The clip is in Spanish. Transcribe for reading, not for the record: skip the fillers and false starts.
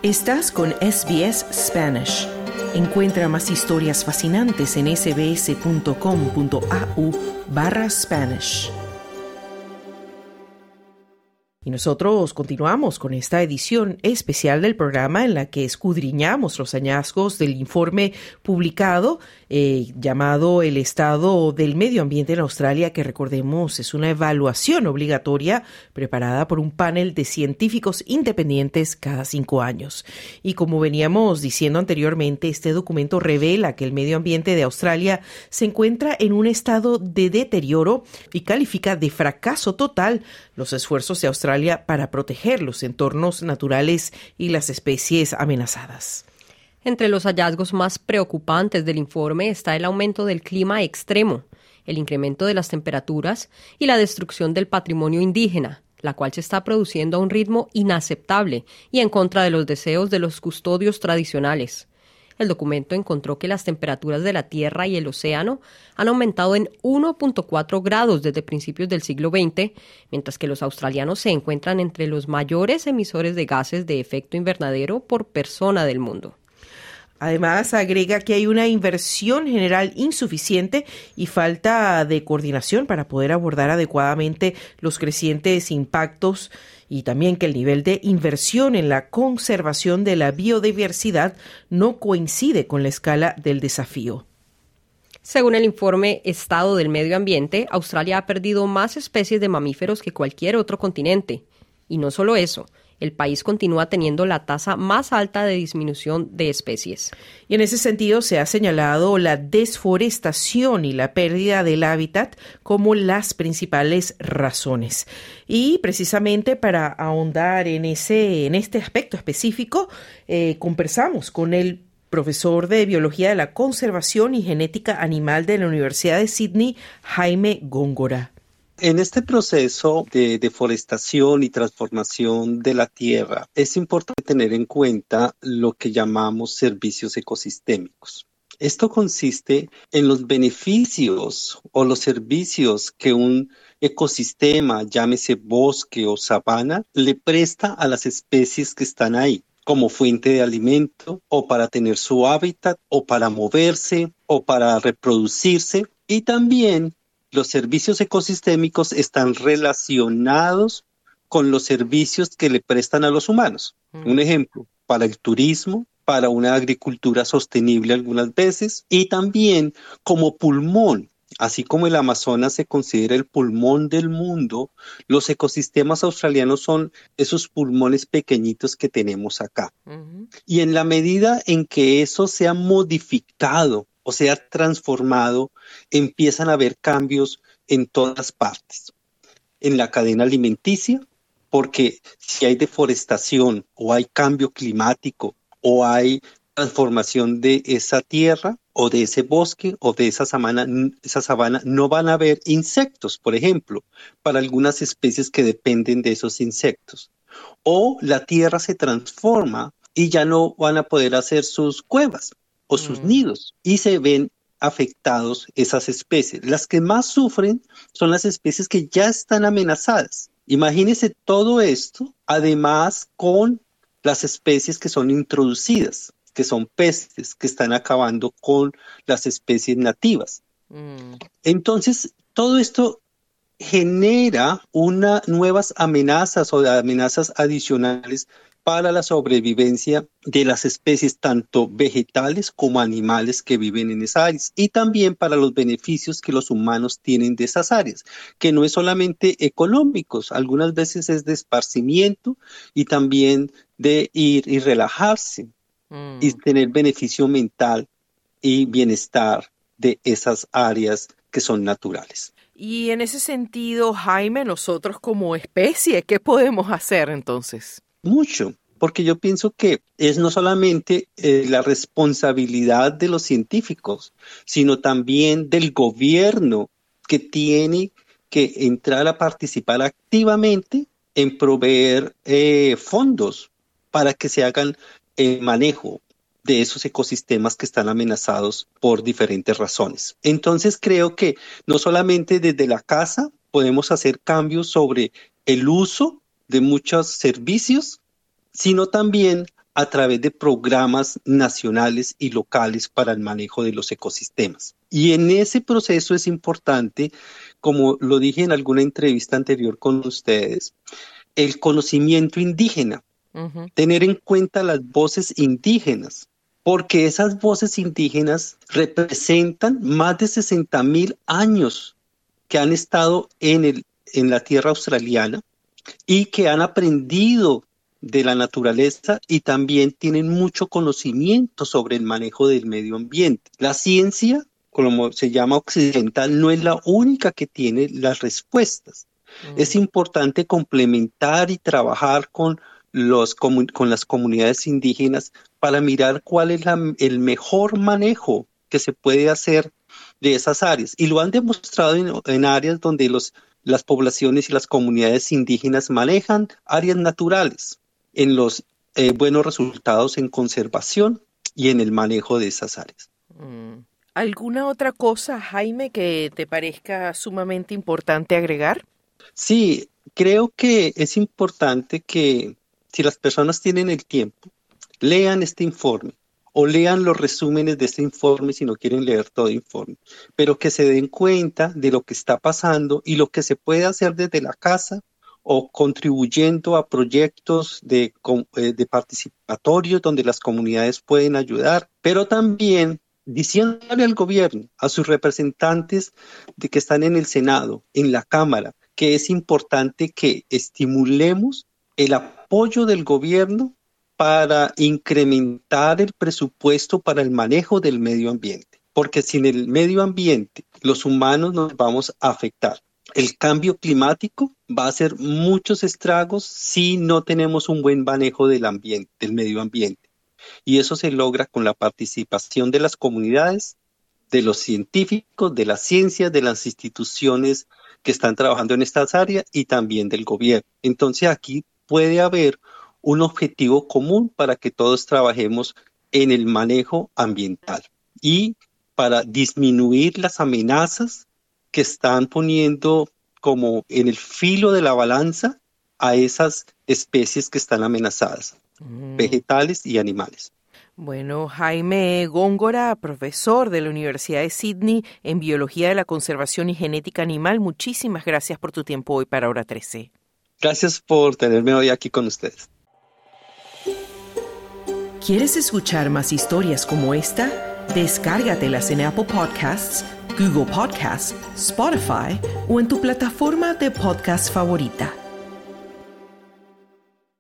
Estás con SBS Spanish. Encuentra más historias fascinantes en sbs.com.au/Spanish. Y nosotros continuamos con esta edición especial del programa en la que escudriñamos los hallazgos del informe publicado llamado El Estado del Medio Ambiente en Australia, que recordemos es una evaluación obligatoria preparada por un panel de científicos independientes cada 5 años. Y como veníamos diciendo anteriormente, este documento revela que el medio ambiente de Australia se encuentra en un estado de deterioro y califica de fracaso total los esfuerzos de Australia para proteger los entornos naturales y las especies amenazadas. Entre los hallazgos más preocupantes del informe está el aumento del clima extremo, el incremento de las temperaturas y la destrucción del patrimonio indígena, la cual se está produciendo a un ritmo inaceptable y en contra de los deseos de los custodios tradicionales. El documento encontró que las temperaturas de la Tierra y el océano han aumentado en 1.4 grados desde principios del siglo XX, mientras que los australianos se encuentran entre los mayores emisores de gases de efecto invernadero por persona del mundo. Además, agrega que hay una inversión general insuficiente y falta de coordinación para poder abordar adecuadamente los crecientes impactos, y también que el nivel de inversión en la conservación de la biodiversidad no coincide con la escala del desafío. Según el informe Estado del Medio Ambiente, Australia ha perdido más especies de mamíferos que cualquier otro continente. Y no solo eso, el país continúa teniendo la tasa más alta de disminución de especies. Y en ese sentido se ha señalado la desforestación y la pérdida del hábitat como las principales razones. Y precisamente para ahondar en este aspecto específico, conversamos con el profesor de Biología de la Conservación y Genética Animal de la Universidad de Sydney, Jaime Góngora. En este proceso de deforestación y transformación de la tierra, es importante tener en cuenta lo que llamamos servicios ecosistémicos. Esto consiste en los beneficios o los servicios que un ecosistema, llámese bosque o sabana, le presta a las especies que están ahí, como fuente de alimento o para tener su hábitat o para moverse o para reproducirse, y también los servicios ecosistémicos están relacionados con los servicios que le prestan a los humanos. Un ejemplo, para el turismo, para una agricultura sostenible algunas veces, y también como pulmón. Así como el Amazonas se considera el pulmón del mundo, los ecosistemas australianos son esos pulmones pequeñitos que tenemos acá. Y en la medida en que eso se ha modificado o se ha transformado, empiezan a haber cambios en todas partes. En la cadena alimenticia, porque si hay deforestación o hay cambio climático o hay transformación de esa tierra o de ese bosque o de esa sabana, no van a haber insectos, por ejemplo, para algunas especies que dependen de esos insectos. O la tierra se transforma y ya no van a poder hacer sus cuevas o sus nidos, y se ven afectados esas especies. Las que más sufren son las especies que ya están amenazadas. Imagínense todo esto, además con las especies que son introducidas, que son peces, que están acabando con las especies nativas. Entonces, todo esto genera nuevas amenazas o amenazas adicionales para la sobrevivencia de las especies, tanto vegetales como animales que viven en esas áreas, y también para los beneficios que los humanos tienen de esas áreas, que no es solamente económicos, algunas veces es de esparcimiento y también de ir y relajarse y tener beneficio mental y bienestar de esas áreas que son naturales. Y en ese sentido, Jaime, nosotros como especie, ¿qué podemos hacer entonces? Mucho, porque yo pienso que es no solamente la responsabilidad de los científicos, sino también del gobierno, que tiene que entrar a participar activamente en proveer fondos para que se hagan el manejo de esos ecosistemas que están amenazados por diferentes razones. Entonces creo que no solamente desde la casa podemos hacer cambios sobre el uso de muchos servicios, sino también a través de programas nacionales y locales para el manejo de los ecosistemas. Y en ese proceso es importante, como lo dije en alguna entrevista anterior con ustedes, el conocimiento indígena, tener en cuenta las voces indígenas, porque esas voces indígenas representan más de 60,000 años que han estado en la tierra australiana y que han aprendido de la naturaleza y también tienen mucho conocimiento sobre el manejo del medio ambiente. La ciencia, como se llama occidental, no es la única que tiene las respuestas. Es importante complementar y trabajar con las comunidades indígenas para mirar cuál es el mejor manejo que se puede hacer de esas áreas. Y lo han demostrado en áreas donde las poblaciones y las comunidades indígenas manejan áreas naturales, en los buenos resultados en conservación y en el manejo de esas áreas. ¿Alguna otra cosa, Jaime, que te parezca sumamente importante agregar? Sí, creo que es importante que si las personas tienen el tiempo, lean este informe o lean los resúmenes de este informe si no quieren leer todo el informe, pero que se den cuenta de lo que está pasando y lo que se puede hacer desde la casa o contribuyendo a proyectos de participatorios donde las comunidades pueden ayudar, pero también diciéndole al gobierno, a sus representantes de que están en el Senado, en la Cámara, que es importante que estimulemos el apoyo del gobierno para incrementar el presupuesto para el manejo del medio ambiente, porque sin el medio ambiente los humanos nos vamos a afectar. El cambio climático va a hacer muchos estragos si no tenemos un buen manejo del medio ambiente. Y eso se logra con la participación de las comunidades, de los científicos, de las ciencias, de las instituciones que están trabajando en estas áreas y también del gobierno. Entonces aquí puede haber un objetivo común para que todos trabajemos en el manejo ambiental y para disminuir las amenazas que están poniendo como en el filo de la balanza a esas especies que están amenazadas, vegetales y animales. Bueno, Jaime Góngora, profesor de la Universidad de Sydney en Biología de la Conservación y Genética Animal, muchísimas gracias por tu tiempo hoy para Hora 13. Gracias por tenerme hoy aquí con ustedes. ¿Quieres escuchar más historias como esta? Descárgatelas en Apple Podcasts, Google Podcasts, Spotify o en tu plataforma de podcast favorita.